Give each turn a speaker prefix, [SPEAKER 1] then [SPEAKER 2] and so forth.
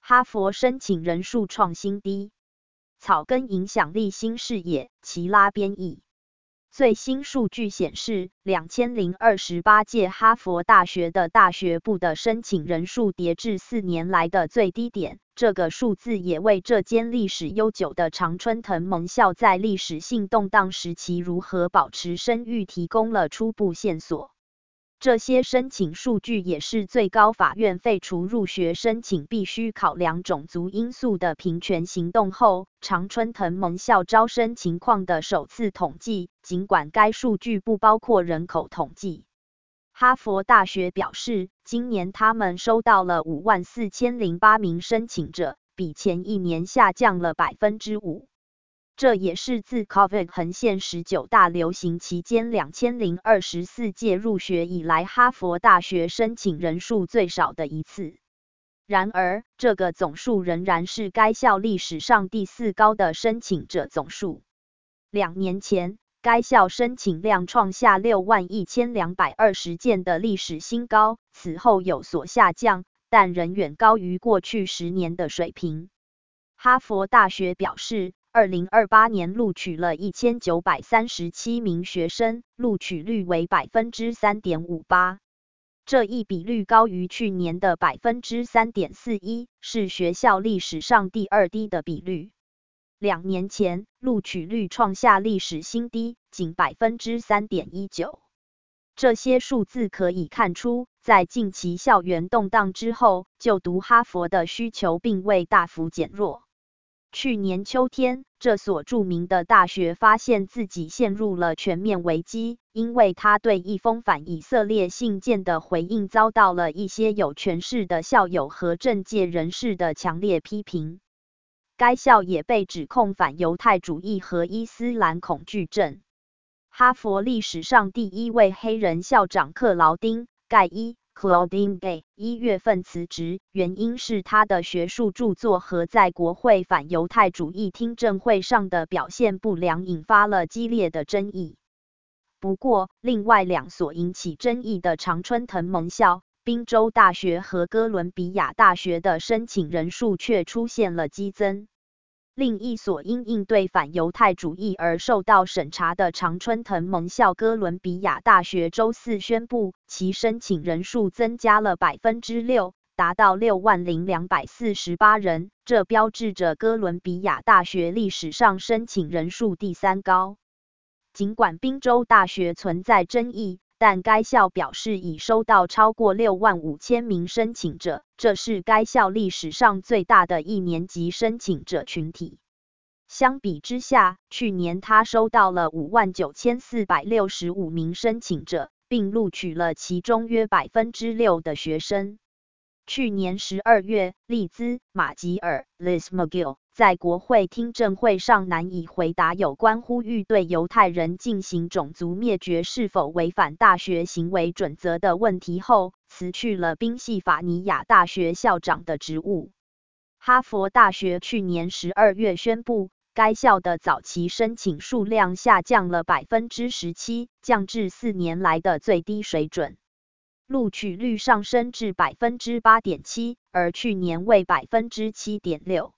[SPEAKER 1] 哈佛申请人数创新低，草根影响力新视野，齐拉编译。最新数据显示，2028届哈佛大学的大学部的申请人数跌至4年来的最低点。这个数字也为这间历史悠久的常春藤盟校在历史性动荡时期如何保持声誉提供了初步线索。这些申请数据也是最高法院废除入学申请必须考量种族因素的平权行动后，常春藤盟校招生情况的首次统计，尽管该数据不包括人口统计。哈佛大学表示，今年他们收到了54008名申请者，比前一年下降了 5%。这也是自 COVID 横线19大流行期间2024届入学以来哈佛大学申请人数最少的一次。然而，这个总数仍然是该校历史上第4高的申请者总数。2年前，该校申请量创下61220件的历史新高，此后有所下降，但仍远高于过去10年的水平。哈佛大学表示，2028年录取了1937名学生，录取率为 3.58%。这一比率高于去年的 3.41%，是学校历史上第2低的比率。2年前，录取率创下历史新低，仅 3.19%。这些数字可以看出，在近期校园动荡之后，就读哈佛的需求并未大幅减弱。去年秋天，这所著名的大学发现自己陷入了全面危机，因为他对一封反以色列信件的回应遭到了一些有权势的校友和政界人士的强烈批评。该校也被指控反犹太主义和伊斯兰恐惧症。哈佛历史上第1位黑人校长克劳丁·盖伊 Claudine Gay 1月份辞职，原因是他的学术著作和在国会反犹太主义听证会上的表现不良引发了激烈的争议。不过，另外2所引起争议的常春藤盟校，宾州大学和哥伦比亚大学的申请人数却出现了激增。另一所因应对反犹太主义而受到审查的常春藤盟校哥伦比亚大学周4宣布，其申请人数增加了 6%， 达到60248人，这标志着哥伦比亚大学历史上申请人数第3高。尽管宾州大学存在争议，但该校表示已收到超过65000名申请者，这是该校历史上最大的一年级申请者群体。相比之下，去年他收到了59465名申请者，并录取了其中约 6% 的学生。去年12月，利兹·马吉尔 Liz McGill 在国会听证会上难以回答有关呼吁对犹太人进行种族灭绝是否违反大学行为准则的问题后，辞去了宾夕法尼亚大学校长的职务。哈佛大学去年12月宣布，该校的早期申请数量下降了 17%， 降至4年来的最低水准。录取率上升至 8.7%， 而去年为 7.6%。